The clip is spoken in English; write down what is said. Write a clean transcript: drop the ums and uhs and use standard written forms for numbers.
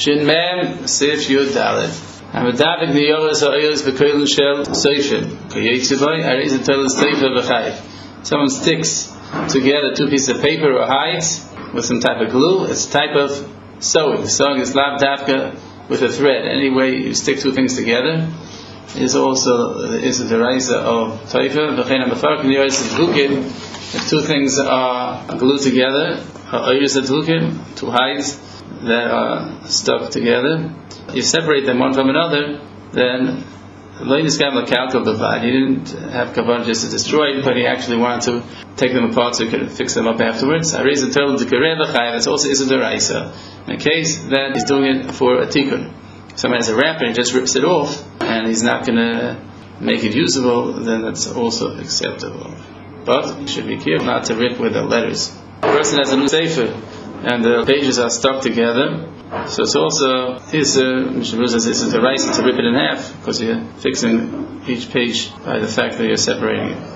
Shin Mem Sif Yud Dalet. Hamadavik Niyoras Ha'ayos V'Koilin Shel Soifin. K'Yetziboy Ariz Telis Teifa V'Chayv. Someone sticks together two pieces of paper or hides with some type of glue. It's a type of sewing. Sewing is lav davka with a thread. Any way you stick two things together is also the deraisa of teifa. V'chein ha'mefarkin Niyoras V'Dvukim. If two things are glued together, two hides that are stuck together, you separate them one from another, then he didn't have kavanah just to destroy it, but he actually wanted to take them apart so he could fix them up afterwards. That's also is a deraisa. In a case that he's doing it for a tikkun. If someone has a wrapper and just rips it off, and he's not going to make it usable, then that's also acceptable. But you should be careful not to rip with the letters. A person has a new sefer, and the pages are stuck together, so it's also Mishnah says it's a right to rip it in half, because you're fixing each page by the fact that you're separating it.